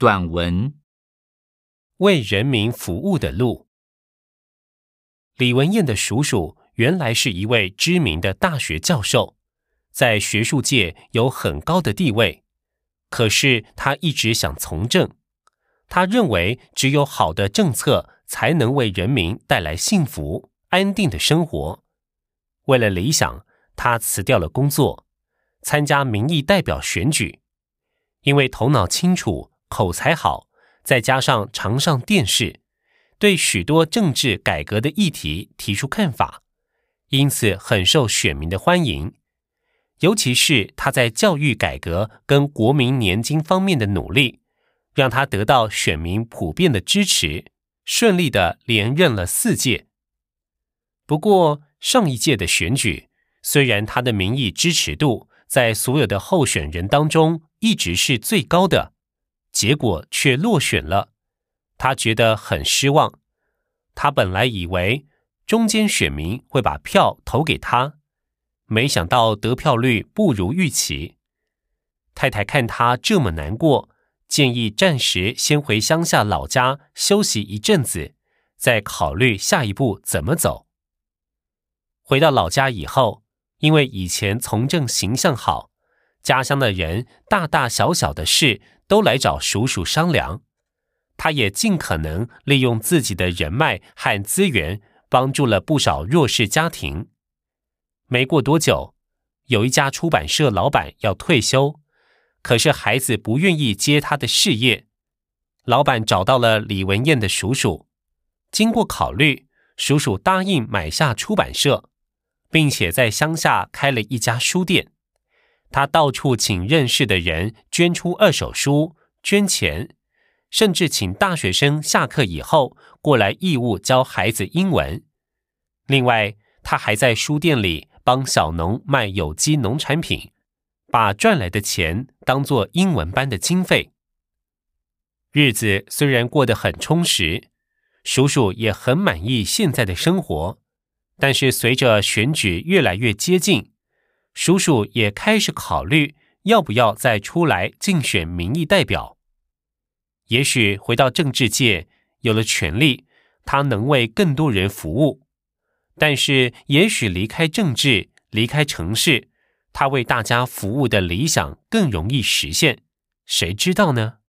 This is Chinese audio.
短文： 为人民服务的路。李文彦的叔叔原来是一位知名的大学教授，在学术界有很高的地位。可是他一直想从政，他认为只有好的政策才能为人民带来幸福、安定的生活。为了理想，他辞掉了工作，参加民意代表选举。因为头脑清楚、口才好，再加上常上电视，对许多政治改革的议题提出看法，因此很受选民的欢迎。尤其是他在教育改革跟国民年金方面的努力，让他得到选民普遍的支持，顺利的连任了4届。不过上一届的选举，虽然他的民意支持度在所有的候选人当中一直是最高的，结果却落选了。他觉得很失望。他本来以为中间选民会把票投给他，没想到得票率不如预期。太太看他这么难过，建议暂时先回乡下老家休息一阵子，再考虑下一步怎么走。回到老家以后，因为以前从政形象好，家乡的人大大小小的事都来找叔叔商量。他也尽可能利用自己的人脉和资源，帮助了不少弱势家庭。没过多久，有一家出版社老板要退休，可是孩子不愿意接他的事业。老板找到了李文彦的叔叔，经过考虑，叔叔答应买下出版社，并且在乡下开了一家书店。他到处请认识的人捐出2手书，捐钱，甚至请大学生下课以后过来义务教孩子英文。另外，他还在书店里帮小农卖有机农产品，把赚来的钱当作英文班的经费。日子虽然过得很充实，叔叔也很满意现在的生活，但是随着选举越来越接近，叔叔也开始考虑要不要再出来竞选民意代表。也许回到政治界，有了权力，他能为更多人服务。但是也许离开政治，离开城市，他为大家服务的理想更容易实现，谁知道呢？